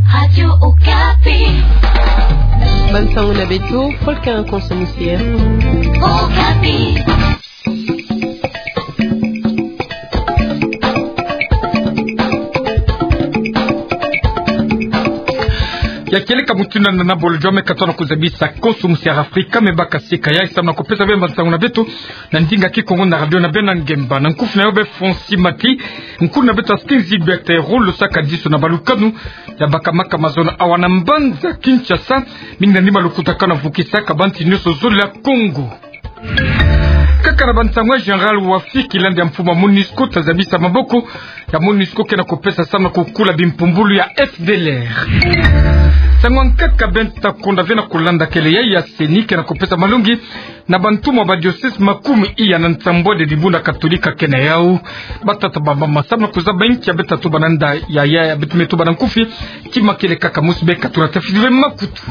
Radio Okapi. Bansango na beto, Volcan Consomicier. Okapi. Ya keleka mutuna na nabolo jome katona kuzabisa Consomicier Afrika mebaka sika ya isa na kopesa bemba bansango na beto na ndinga kikongo na radio na bena ngemba na nkufu na yobe Fonsi Mati nkuna na beto askinzi bete rolo saka diso na balukanu ya bakamaka mazona awana mbanza Kinshasa mingi ndima lukutakana vukisaka banti nyoso zoli la Congo. Kaka na bansango general wafiki landi ya mfuma MONUSCO tazabisa maboko ya MONUSCO kena kopesa sana kukula bimpumbulu ya FDLR. Sangwan kaka benta konda vena kulanda kele ya seni kena kopesa malungi na bantumo ba diocese makumi iya na ntambo de dibunda katolika kena yao batata baba masama kuzaba inchi ya beta tu bananda ya betumetu banankufi kima kele kaka musibeka tunatafidiwe makutu.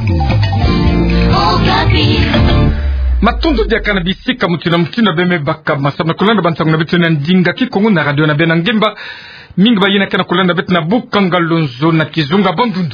Matondo dia kanabisika mutina beme baka masama kulanda bansango na betu na ndinga kikongo na radio na bena ngemba mingi bayina kena kulanda betu na bukanga lonzo na kizunga bandundu.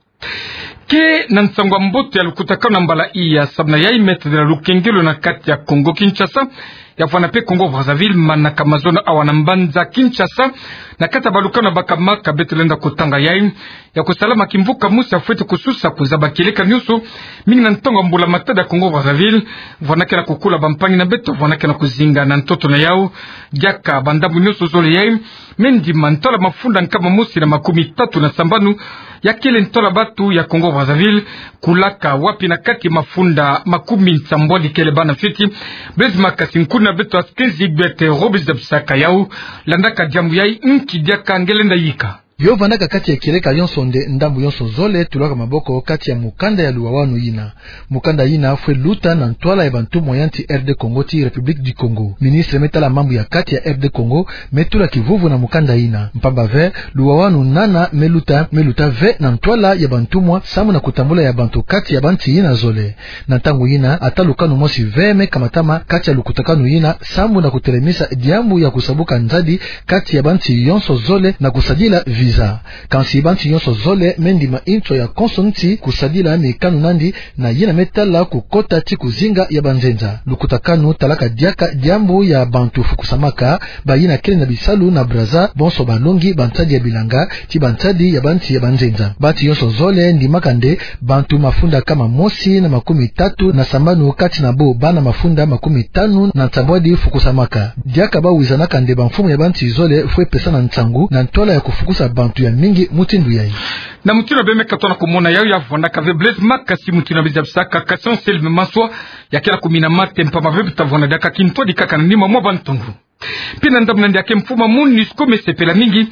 Ke na nsangwa mboto ya lukutakana mbala iya sabna ya imete de la lukengelo na kati ya Congo Kinshasa ya fana pe Congo Brazzaville manaka mazona awana mbanza Kinshasa na kata balukana bakamaka betelenda kutanga yai ya kusalama kimvuka musa fwete kususa kuzaba kileka nyuso mingi na ntonga mbula matada ya Congo Brazzaville vanake na kukula bampangi na beto vanake na kuzinga na ntoto na yao jaka bandabu nyuso zole yai mendi mantola mafunda nkama musi na makumi tatu na sambanu ya kile ntola batu ya Congo Brazzaville kulaka wapi na kati mafunda makumi nsambwadi kele bana fiti bez makasi nkuna beto askenzi gbete robis dabsaka yao landaka jambu yai nkidiaka ngelenda yika. Yo vanaka kati ya kireka yonsonde ndambu yonso zole tulaka maboko kati ya mukanda ya luwawanu yina. Mukanda yina fwe luta na ntwala ya bantu moyanti RD Congo ti Republique du Congo. Ministre metala mambu ya kati ya RD Congo metula kivuvu na mukanda yina. Mpamba ve luwawanu nana meluta ve na ntwala ya bantu mwa samu na kutambula ya bantu kati ya banti yina zole. Na tangu yina atalukanu mosi veme kamatama kati ya lukutakanu yina samu na kutelemisa diambu ya kusabuka nzadi kati ya banti yonso zole na kusadila visa. Kansi banti yonso zole mendima intro ya konsonti kusadila mikanu nandi na yina metala kukota ti kuzinga ya banzenza. Lukutakanu talaka diaka diambu ya bantu fukusamaka bayina kele na bisalu na braza bonso balongi bantadi ya bilanga ti bantadi ya banti ya banzenza. Banti yonso zole ndimakande bantu mafunda kama mosi na makumi tatu na sambanu kati na bo bana mafunda makumi tanu na ntambwadi fukusamaka. Diaka ba wizanaka nde banfumu ya banti zole fwe pesa na ntsangu na ntola ya kufukusa bantu ya mingi mutindu yai. Na mutina beme katona kumona yao ya vwana kave blaze makasi mutina bizabsaka kason selme maswa ya kila kumina mate mpama vebita vwana daka kinto di kaka na nima mwa bantungu. Pina ndamna ndiake mfuma MONUSCO mesepela mingi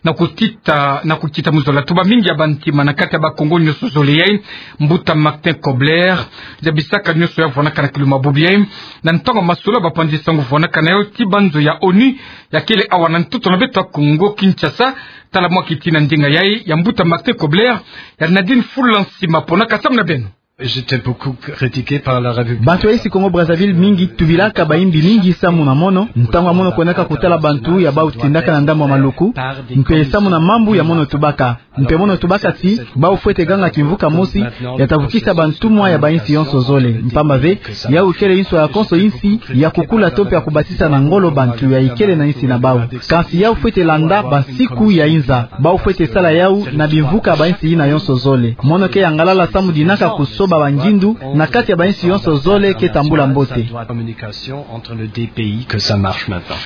na kutita muzola tuba mingi ya bantima na kati ya bakongo nyoso zole yai mbuta Martin Kobler zabisaka nyoso ya vwana kana kiluma bobi yai na ntonga masula bapandi sangu vwana kana yao tibanzo ya ONU ya kele awana ntuto na beto Congo Kinshasa tala mwa kitina ndinga yai ya mbuta Martin Kobler ya Nadine Fulansi mapona kasam na beno. J'étais beaucoup critiqué par la République. Bantu isi Congo Brazzaville mingi tubilaka baimbi mingi samu na mono ntango mono konaka kutala bantu ya bautindaka na ndambo maluku mpe samu na mambu ya mono tubaka mpe mono tubaka ti baufwete ganga kimvuka mosi yatavukisa bantu mwa ya bainsi yonso zole mpamba ve ya ukele inso ya konso insi ya kukula tope ya kubatisa na ngolo bantu ya ikele na insi na bau kansi ya ufwete landa basiku ya inza baufwete sala yau na bimvuka bainsi ina yonso zole mono ke yangalala samu dinaka kuso banjindu na kati ya bainsi yonso zole ke tambula mbote entre les deux pays que ça marche maintenant.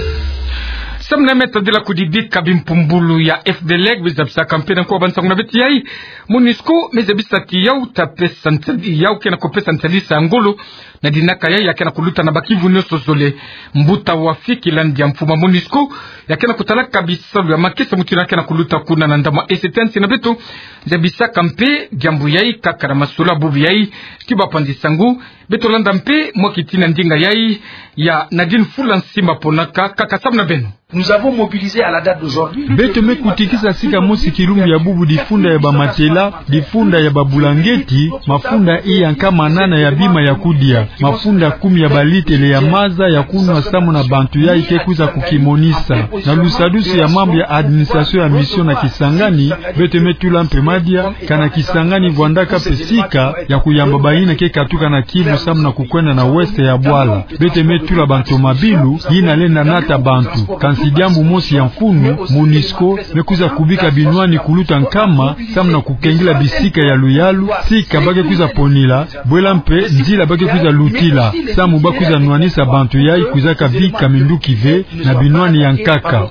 Samna meta de la kudidika bimpumbulu ya FDLR bizabisa kampena kwa bansangu na beti yai MONUSCO mezabisa ti yau tapesa ntadi yau kena kopesa ntadi sa ngolo na dinaka yai ya kena kuluta na bakivu nyoso zole mbuta wafiki landi ya mfuma MONUSCO ya kena kutalaka bisalu ya makesa mutina kena kuluta kuna na ndama esetensi na beto zabisa kampe jambu yai kakara masula bubi yai kiba pandi sangu betolanda mpe mwakitina ndinga yai ya Nadine Fula Nsimba ponaka kakasabna beno. Nous avons mobilisé à la date d'aujourd'hui. Beteme kutikisa sika mosi kilumbu ya bubu difunda ya bamatela, difunda ya babulangeti, mafunda iya nkama nana ya bima ya kudia, mafunda 10 ya balitele ya maza ya kunwa samu na bantu ya ikekuza kukimonisa. Na lusadusi ya mambo ya administration ya mission na Kisangani, beteme tula mpemadia, kana Kisangani vwandaka pesika ya kuyamba baina ke katuka na Kivu samu na kukwenda na weste ya Bwala. Beteme tula bantu mabilu, yina lenda nata bantu. Sidiambu mosi ya mfunu, Monisco, mekuza kubika binwani kuluta nkama, samu na kukengila bisika ya luyalu, sika bake kuza ponila, bwela mpe, nzila bake kuza lutila, samu bakuza nwanisa bantu yai kuza kabika mindukive, na binwani ya nkaka.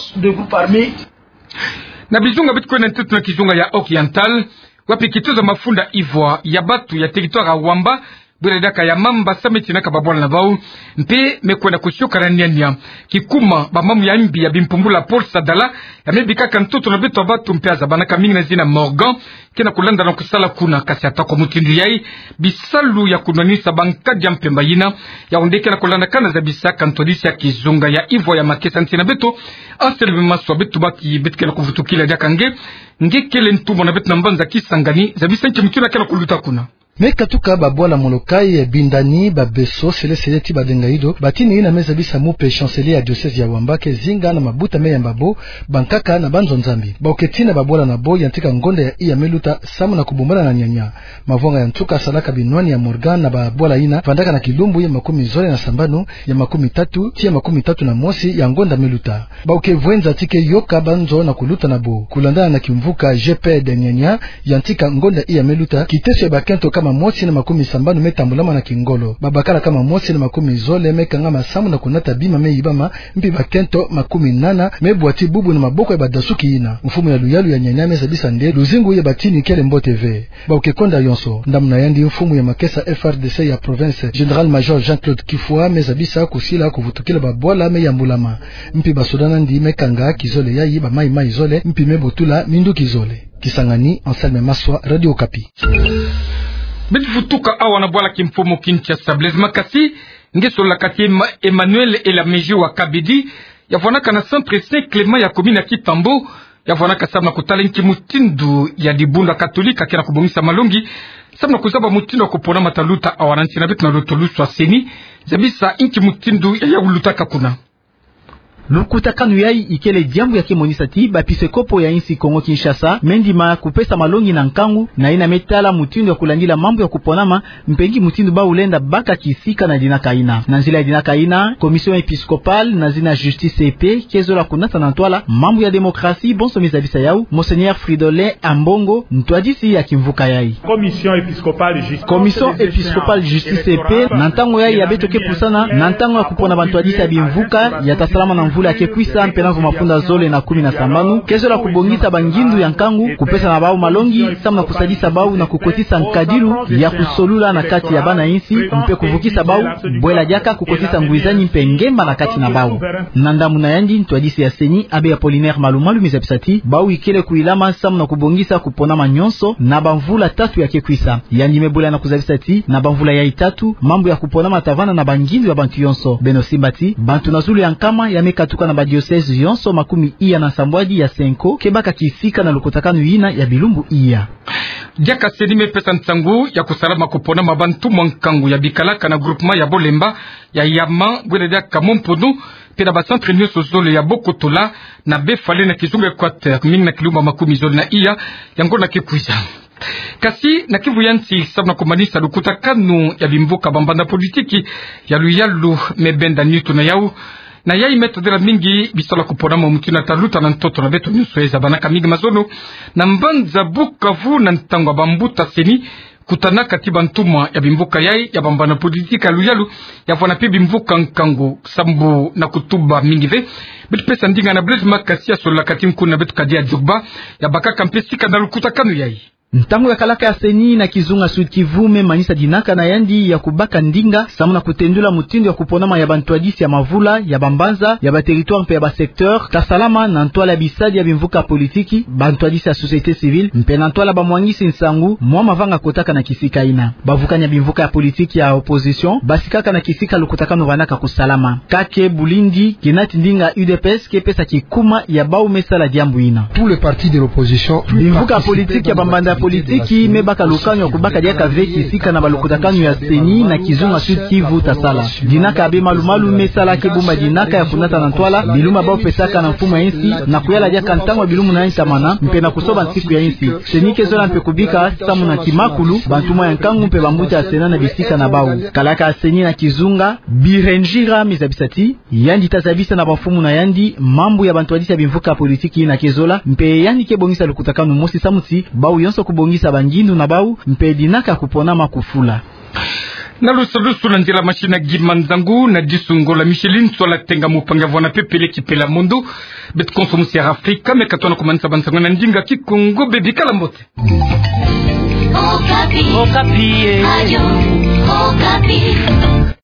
Na bizunga bitu kwenye ntutu na kizunga ya Oriental, wapi kituza mafunda Ivoire, ya batu ya territoire Wamba, Bweledaka ya mamba sameti na kababwala na vau mpe mekwenda kushuka na nyanya kikuma bamamu ya mbi ya bimpumbula Paul Sadala ya mebika kantoto na beto abatu mpe azabanaka mingi na zina Morgan kena kulanda na kusala kuna kasi atako mutindu yai bisalu ya kunwanisa bankadi ya mpemba yina ya ondeke na kulanda kana za bisaka ntodisi ya kizunga ya Ivo ya makesa ntina beto anselme maswa beto baki betke na kufutukila diakange ngekele ntumo na beto na mbanza Kisangani za bisanche mtuna kena kuluta kuna. Mekatuka babwala molokai bindani babeso sele ti badengaido batini ina meza bisa mupe chancelier ya diocese ya Wambake zinga na mabuta meyambabo bankaka na banzo nzambi baoketina babwala na bo yantika ngonda ya iya meluta samu na kubumbana na nyanya mavonga ya ntuka salaka binwani ya Morgan na babwala ina vandaka na kilumbu ya 10 na sambano ya 13 tia 13 na mosi ya ngonda meluta baokevwenza tike yoka banzo na kuluta na bo kulandana na kimvuka GP de nyanya yantika ngonda iya meluta kitese bakento kama mosi na 10 sambano metambulama na kingolo babakala kama mosi na 10 zole mekanga masamu na kunata bima meibama mpi bakento 18 mebwati bubu na maboko ya badasuki ina mfumu ya luyalu ya nyanyame zabisa nde luzingu ya batini kele mbo TV baokekonda yonso ndamna yandi mfumu ya makesa FRDC ya province General Major Jean-Claude Kifua mezabisa kusila kuvutukila babwala meyambulama mpi basodana ndi mekanga kizole yayi ba mai zole mpi mebotula mindu kizole Kisangani Anselme Maswa Radio Okapi. Bifutuka awa na bwala kimfumo Kinshasa Blaise Makasi ngeso la kati Emmanuel Elameji wa Kabidi yafonaka na centre Saint Clément ya commune ya Kitambo yafonaka sabna kutala nki mutindu ya dibunda katolika kena kubongisa malongi sabna kuzaba mutindu kupona mataluta awananchi na bitu na lotolusu seni zabisa nki mutindu ya ulutaka kuna lukutakanu yai ikele diambu ya kemonisa ti bapisekopo ya insi Kongo Kinshasa mendima kupesa malongi na nkangu na ina metala mutindu ya kulandila mambo ya kuponama mpengi mutindu ba ulenda baka kisika na dina kaina na nzila ya dina kaina commission episcopale na zina justice EP kezo la kunata na ntwala mambo ya demokrasi bonso mizabisa yau Monseigneur Fridolin Ambongo ntwadisi ya kimvuka yai commission episcopale justice EP na ntango yai ya betoke pusana na ntango ya kupona bantwadisi ya bimvuka ya tasalama na mvula yake kwisa mpenazo mafunda zole na 10 na sambanu kezo la kubongisa bangindu ya nkangu kupesa na bao malongi samu na kusadisa bao na kukotisa nkadilu ya kusolula na kati ya bana insi mpe kuvukisa bao bwela jaka kukotisa nguizani mpe ngemba na kati na bao nandamu na yandi ntwadisi ya seni abe ya Apollinaire Malumalu mizapisati bao ikele kuilama samu na kubongisa kupona manyonso na bamvula 3 yake kwisa yandi mebula na kuzapisati na bamvula ya 3 mambo ya kupona matavana na bangindu ya bantu yonso beno simbati bantu nazulu ya nkama ya katuka na badiosese yonso 10 na sambwadi ya 5 kebaka kisika na lukotakanu ina ya bilumbu iya Diaka senime pesa ntangu ya kusalama kupona mabantu mwankangu ya bikalaka na groupement ya Bolemba ya Yama gwele diaka Momponu pena ba centre nyoso zole ya Bokotola na Befale na Kizungu Equateur mingi na kilumba 10 zole na iya yango na kikuisa kasi na Kivu yansi sabna kumanisa lukutakanu ya bimbuka bambanda politiki ya luyalu mebenda nitu na yau na yai metodela mingi bisala kupona mumutina taluta na ntoto na beto nyuso eza banaka mingi mazono na mbanza Bukavu na ntango bambuta seni kutana katiba ntumwa ya bimbuka yai ya bambana politika luyalu ya fana pi bimbuka nkango sambu na kutuba mingi ve bitu pesa ndinga na Blaise Makasi ya sola kati nkuna betu kadia jogba ya bakaka mpesika na lukutakanu yai Ntango ya kalaka ya seni na Kizunga Sud Kivu manisa dinaka na yandi ya kubaka ndinga samu na kutendula mutindo ya kuponama ya bantu adisi ya mavula ya bambanza ya ba territoire mpe ya ba secteur tasalama na ntwala ya bisadi ya bimvuka politiki bantu adisi ya société civile mpe na ntwala ba mwangisi nsangu mwa mavanga kotaka na kisika ina bavukanya bimvuka ya politiki ya opposition basikaka na kisika lukutaka no banaka kusalama kake bulindi kinati ndinga UDPS kepesa kikuma ya bau mesala diambu ina tous les partis de l'opposition bimvuka politiki ya bambanda politiki mebaka lukanyo kubaka dia kave kisika na balukutakanyo ya seni na Kizunga Sud Kivu tasala dinaka abe malumalu mesala kebumba dinaka ya kunata na ntwala biluma bao pesaka na mfumo ya insi na kuyala dia kantango bilumu na insi amana mpe na kusoba nsiku ya insi seni kezola mpe kubika samu na kimakulu bantuma ya nkangu mpe bambuta ya sena na bisika na bau kalaka ya seni na Kizunga birenjira mizabisati yandi tazabisa na bafumu na yandi mambu ya bantu adisi ya bimvuka politiki na kezola mpe yandi kebongisa lukutakano mosi samuti bau yonso kubongisa bangindu na bau mpe dinaka kupona makufula na lusu na nzela mashina gimanzangu na disungola Michelin sola tenga mupanga vona pepele kipela mundu bet konsomusi ya Afrika mekatona kumanisa bansango na ndinga kikongo bebi kalambote Okapi. Okapi. Ayo. Okapi.